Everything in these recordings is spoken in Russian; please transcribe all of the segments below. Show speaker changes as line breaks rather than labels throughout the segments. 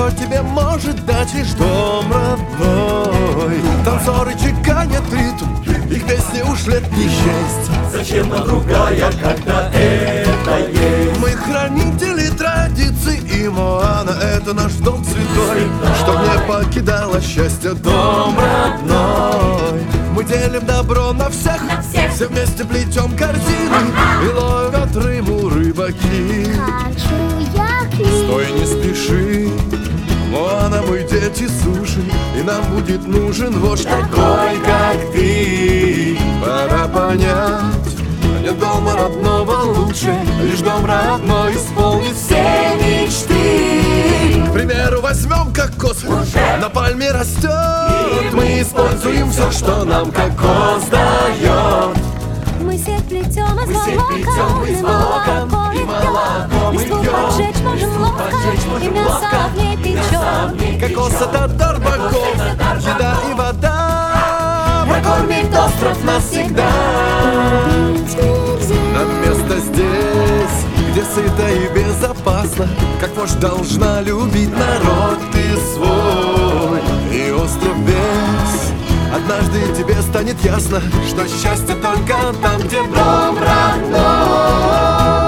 что тебе может дать лишь дом родной. Танцоры чеканят ритм, их песни уж лет не счесть.
Зачем нам другая, когда это есть?
Мы хранители традиций, и Моана — это наш долг святой, чтоб не покидало счастье дом родной. Мы делим добро на всех, все вместе плетем корзины и ловят рыбу рыбаки.
Хочу я к ним.
Стой, не спеши, Моана, мы дети суши, и нам будет нужен вождь такой, как ты. Пора понять, нет дома родного лучше, лишь дом родной исполнит все мечты. К примеру, возьмем кокос, на пальме растет. Мы используем все, что нам кокос дает.
Мы сеть плетем из
молока,
и молоко
мы
листву
пьем.
поджечь можем ловко, и мясо в ней печем.
Кокос — это дар богов, еда и вода прокормит остров навсегда. Нам место здесь, где сыто и безопасно, как вождь должна любить народ ты свой. И остров весь, однажды тебе станет ясно, что счастье только там, где дом родной.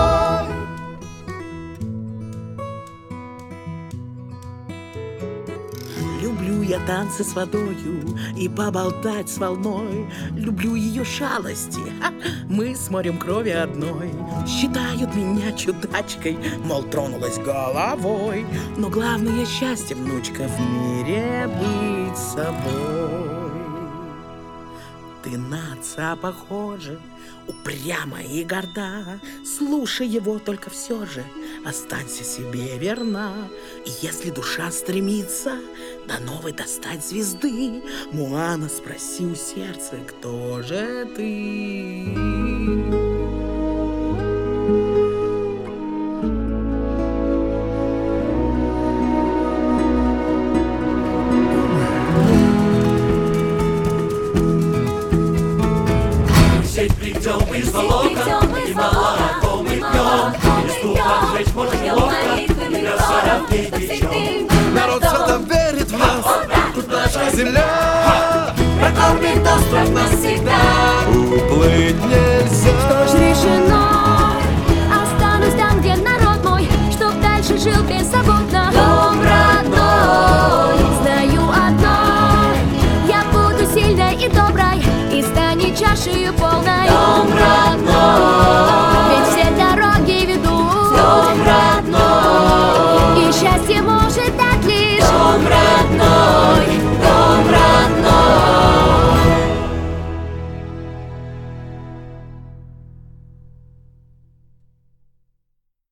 Люблю я танцы с водою и поболтать с волной. Люблю ее шалости, мы с морем крови одной. Считают меня чудачкой, мол, тронулась головой. Но главное счастье, внучка, в мире быть собой. Ты на отца похожа, упряма и горда. Слушай его, только все же останься себе верна. И если душа стремится до новой достать звезды, Моана, спроси у сердца, кто же ты?